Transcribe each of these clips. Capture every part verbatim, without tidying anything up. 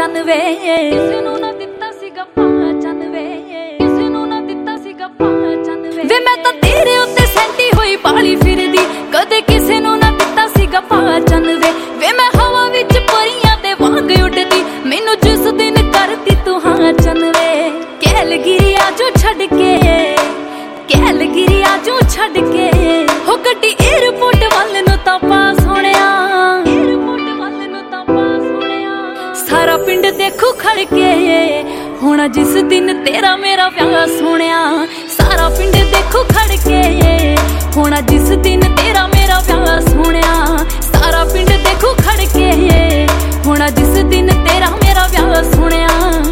ਚੰਨ ਵੇ ਕਿਸੇ ਨੂੰ ਨਾ ਦਿੱਤਾ ਸੀਗਾ ਪਾਚਨ ਵੇ ਕਿਸੇ ਨੂੰ ਨਾ ਦਿੱਤਾ ਸੀਗਾ ਪਾਚਨ ਵੇ ਵੇ ਮੈਂ ਤਾਂ ਤੇਰੇ ਉੱਤੇ ਸੈਂਟੀ ਹੋਈ ਪਾਲੀ ਫਿਰਦੀ ਕਦੇ ਕਿਸੇ ਨੂੰ ਨਾ ਦਿੱਤਾ ਸੀਗਾ ਪਾਚਨ ਵੇ ਵੇ ਮੈਂ ਹਵਾ ਵਿੱਚ ਪਰੀਆਂ ਦੇ ਵਾਂਗ ਉੱਡਦੀ ਮੈਨੂੰ ਜਿਸ ਦਿਨ ਕਰਦੀ ਤੂੰ ਹਾਂ ਚੰਨ ਵੇ ਕੈਲਗਿਰੀ ਆਜੋ ਛੱਡ ਕੇ ਕੈਲਗਿਰੀ ਆਜੋ ਛੱਡ ਕੇ ਹੋ ਗੱਡੀ 에어ਪੋਰਟ ਵੱਲ ਨੂੰ ਤਾਂ ਪਾਸ ਹੋਣਿਆ 에어ਪੋਰਟ ਵੱਲ ਨੂੰ ਤਾਂ ਪਾਸ ਹੋਣਿਆ ਸਾਰਾ ਪਿੰਡ ਦੇਖੂ ਖੜ ਕੇ ਹੋਣਾ ਜਿਸ ਦਿਨ ਤੇਰਾ ਮੇਰਾ ਵਿਆਹ ਸੋਹਣਿਆ ਸਾਰਾ ਪਿੰਡ ਦੇਖੂ ਖੜ ਕੇ ਹੋਣਾ ਜਿਸ ਦਿਨ ਤੇਰਾ ਮੇਰਾ ਵਿਆਹ ਸੋਹਣਿਆ ਸਾਰਾ ਪਿੰਡ ਦੇਖੂ ਖੜ ਕੇ ਹੋਣਾ ਜਿਸ ਦਿਨ ਤੇਰਾ ਮੇਰਾ ਵਿਆਹ ਸੋਹਣਿਆ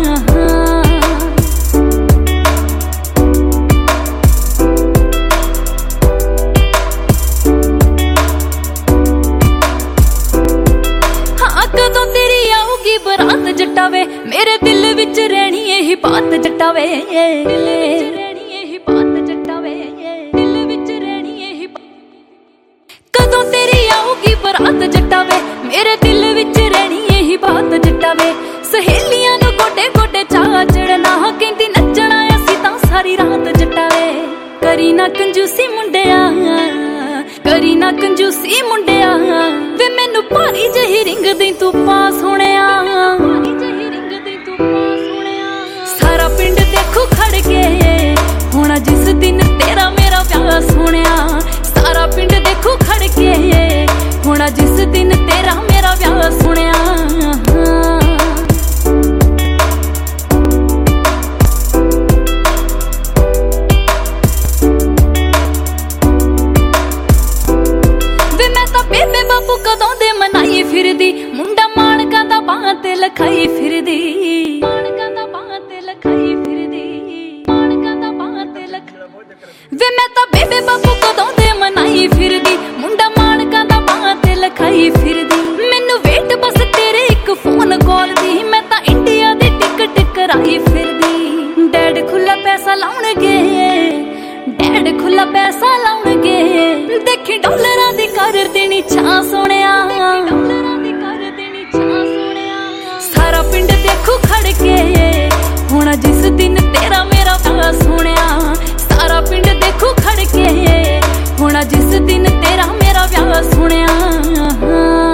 ਬਰਾਤ ਜੱਟਾ ਵੇ ਮੇਰੇ ਦਿਲ ਵਿੱਚ ਰਹਿਣੀ ਇਹੀ ਬਾਤ ਜੱਟਾ ਵੇ ਦਿਲ ਵਿੱਚ ਰਹਿਣੀ ਇਹੀ ਬਾਤ ਜੱਟਾ ਵੇ ਦਿਲ ਵਿੱਚ ਰਹਿਣੀ ਇਹੀ ਕਦੋਂ ਤੇਰੀ ਆਊਗੀ ਬਰਾਤ ਜੱਟਾ ਵੇ ਮੇਰੇ ਦਿਲ ਵਿੱਚ ਰਹਿਣੀ ਇਹੀ ਬਾਤ ਜੱਟਾ ਵੇ ਸਹੇਲੀਆਂ ਨੂੰ ਗੋਡੇ ਗੋਡੇ ਚਾਹ ਚੜਨਾ ਕਹਿੰਦੀ ਨੱਚਣਾ ਅਸੀਂ ਤਾਂ ਸਾਰੀ ਰਾਤ ਜੱਟਾ ਵੇ ਕਰੀ ਨਾ ਕੰਜੂਸੀ ਮੁੰਡਿਆ ਕਰੀ ਨਾ ਕੰਜੂਸੀ ਮੁੰਡਿਆ ਵੇ ਮੈਨੂੰ ਭਾਰੀ ਜਿਹੀ ਰਿੰਗ ਦੇ ਤੂੰ ਪਾਸ ਹੋਣਿਆ ਭਾਰੀ ਜਿਹੀ ਰਿੰਗ ਦੇ ਤੂੰ ਪਾਸ ਹੋਣਿਆ ਸਾਰਾ ਪਿੰਡ ਦੇਖੂ ਖੜ ਕੇ ਹੋਣਾ ਜਿਸ ਦਿਨ ਤੇਰਾ ਮੇਰਾ ਵਿਆਹ ਸੋਹਣਿਆ ਸਾਰਾ ਪਿੰਡ ਦੇਖੂ ਖੜ ਕੇ ਹੋਣਾ ਜਿਸ ਦਿਨ ਤੇਰਾ ਮੇਰਾ ਵਿਆਹ ਸੋਹਣਿਆ ਬੇਬੇ ਬਾਪੂ ਕਦੋਂ ਦੇ ਮਨਾਈ ਫਿਰਦੀ ਮੁੰਡਾ ਮਾਣਕਾਂ ਦਾ ਬਾਹਾਂ ਤੇ ਲਖਾਈ ਫਿਰਦੀ ਮਾਣਕਾਂ ਦਾ ਬਾਹਾਂ ਤੇ ਲਖਾਈ ਫਿਰਦੀ ਮਾਣਕਾਂ ਦਾ ਬਾਹਾਂ ਤੇ ਲਖ ਵੇ ਮੈਂ ਤਾਂ ਬੇਬੇ ਬਾਪੂ ਕਦੋਂ ਦੇ ਮਨਾਈ ਫਿਰਦੀ ਮੁੰਡਾ ਮਾਣਕਾਂ ਦਾ ਬਾਹਾਂ ਤੇ ਲਖਾਈ ਫਿਰਦੀ ਮੈਨੂੰ ਵੇਟ ਬਸ ਤੇਰੇ ਇੱਕ ਫੋਨ ਕਾਲ ਦੀ ਮੈਂ ਤਾਂ ਇੰਡੀਆ ਦੀ ਟਿਕਟ ਕਰਾਈ ਫਿਰਦੀ ਡੈਡ ਖੁੱਲਾ ਪੈਸਾ ਲਾਉਣਗੇ ਡੈਡ ਖੁੱਲਾ ਪੈਸਾ ਲਾਉਣਗੇ ਦੇਖੀ ਡਾਲਰਾਂ ਦੀ ਕਰ ਦੇਣੀ ਛਾਂ ਸੋਹਣਿਆ ਡਾਲਰਾਂ ਦੀ ਕਰ ਦੇਣੀ ਛਾਂ ਸੋਹਣਿਆ ਸਾਰਾ ਪਿੰਡ ਦੇਖੂ ਖੜ ਕੇ ਹੋਣਾ ਜਿਸ ਦਿਨ ਤੇਰਾ ਮੇਰਾ ਵਿਆਹ ਸੋਹਣਿਆ ਸਾਰਾ ਪਿੰਡ ਦੇਖੂ ਖੜ ਕੇ ਹੋਣਾ ਜਿਸ ਦਿਨ ਤੇਰਾ ਮੇਰਾ ਵਿਆਹ ਸੋਹਣਿਆ